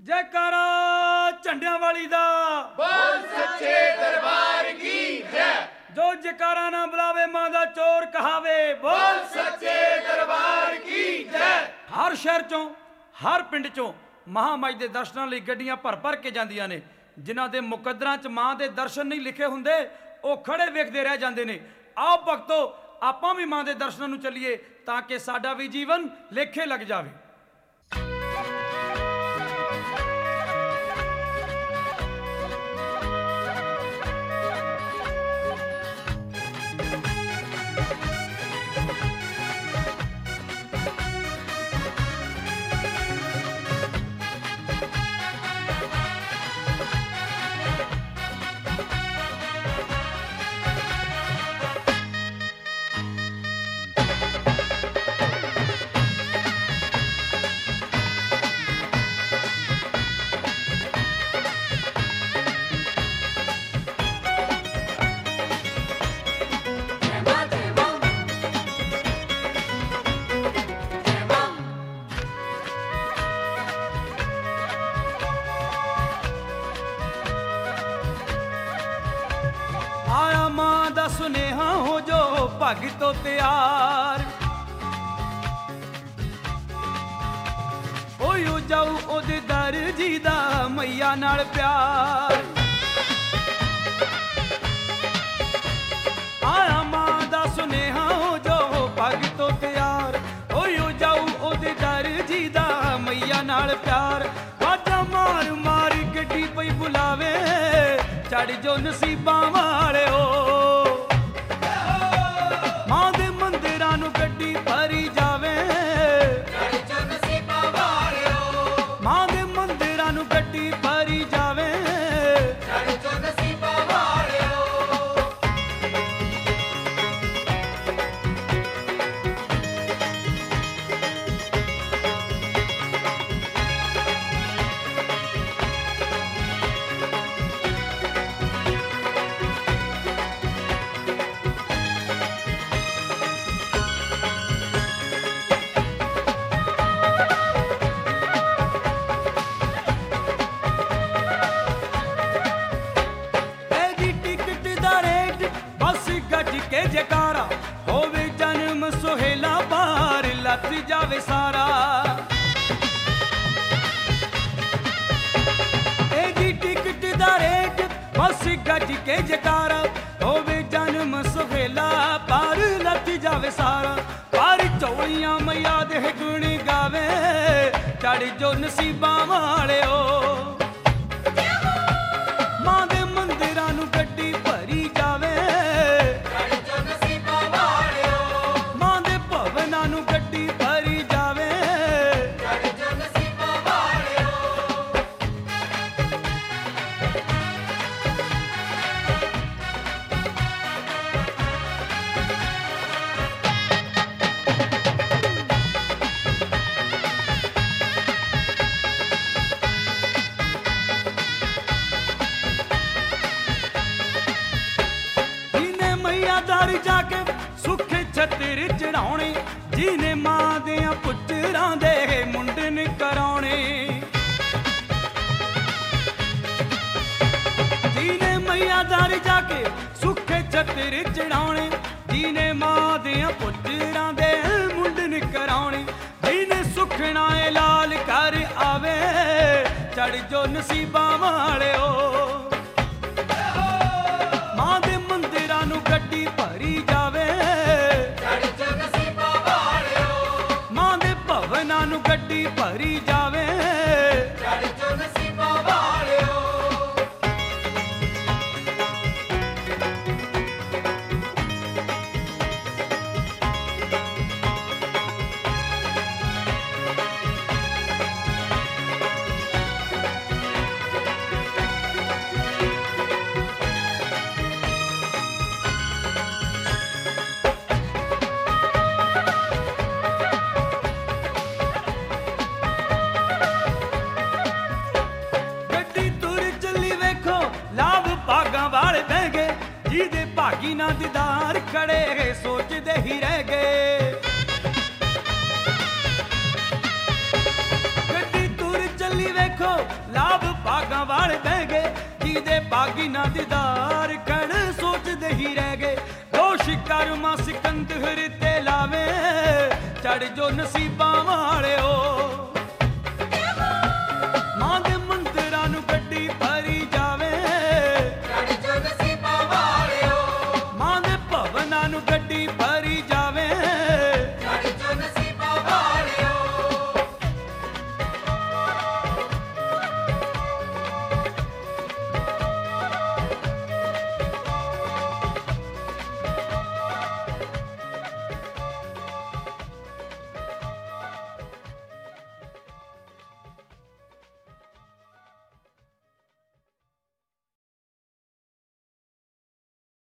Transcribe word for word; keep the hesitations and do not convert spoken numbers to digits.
जयकारा झंडियां वाली दा बोल सच्चे दरबार की जय। जो जयकारा ना बुलावे मां दा चोर कहावे। बोल सच्चे दरबार की जय। हर शहर चों हर पिंड चों महामाई दे दर्शनां लई गड्डियां भर भर के जांदियां ने। जिन्हां दे मुकद्दरां च मां दे दर्शन नहीं लिखे हुंदे ਉਹ खड़े वेखदे रह जांदे ने। आओ भगतो आपां भी मां दे दर्शनां नूं ਚੱਲੀਏ ਤਾਂ ਕਿ ਸਾਡਾ ਵੀ ਜੀਵਨ ਲੇਖੇ ਲੱਗ ਜਾਵੇ। आया मां दा सुनेहा हो जो भगतो तैयार हो जाऊ ओदे दर जी दा मैया नाल प्यार। आया मां दा सुनेहा हो जो भगतो तैयार हो जाऊ ओदे दर जी दा मैया नाल प्यार। बाजा मार मार गड्डी पई बुलावे चढ़ जो नसीबां वाले हो। मां दे मंदिरां नूं गड्डी भरी जावे चढ़ जो नसीबां वाले हो। मां दे मंदिरां नूं गड्डी भरी जावे चढ़ जो नसीबां वाले हो। के जयकारा होवे जन्म सुहेला पार लथ जावे सारा। एदी टिकट दा रेट बस गज के जयकारा होवे जन्म सुहेला पार लथ जावे सारा। पर चौड़ियां मैया दे गुण गावे चढ़ जो नसीबां वाले हो। मां दे मंदिरां नूं गड्डी भरी जावे गड्डी भरी जावे चढ़ जो नसीबां वाले हो। जिने मैया दर जाके सुखे छतिर चढ़ाउणे जिने मां दियां पुत्तरां दे मुंडन कराउणे। जिने मैया दर जाके सुखे छतिर चढ़ाउणे जिने मां दियां पुत्तरां दे मुंडन कराउणे। जिने सुखना ए लाल कर आवे चढ़ जो नसीबां वाले हो। मां दे मंदिरां नूं गड्डी भरी जावे चढ़ जो नसीबां वाले हो। मां दे भवनां नूं गड्डी भरी जावे चढ़ जो नसीबां वाले हो। ਜਿਹਦੇ ਭਾਗੀ ਨਾ ਦੀਦਾਰ ਖੜੇ ਸੋਚਦੇ ਹੀ ਰਹਿ ਗਏ। ਗੱਡੀ ਤੁਰ ਚੱਲੀ ਵੇਖੋ ਲਾਭ ਭਾਗਾਂ ਵਾਲੇ ਬਹਿ ਗਏ ਜਿਹਦੇ ਭਾਗੀ ਨਾ ਦੀਦਾਰ ਕਣ ਸੋਚਦੇ ਹੀ ਰਹਿ ਗਏ ਦੋਸ਼ ਕਰਮਾ ਸਿਕੰਦਰ ਤੇ ਲਾਵੇ ਚੜ ਜੋ ਨਸੀਬਾਂ ਵਾਲਿਓ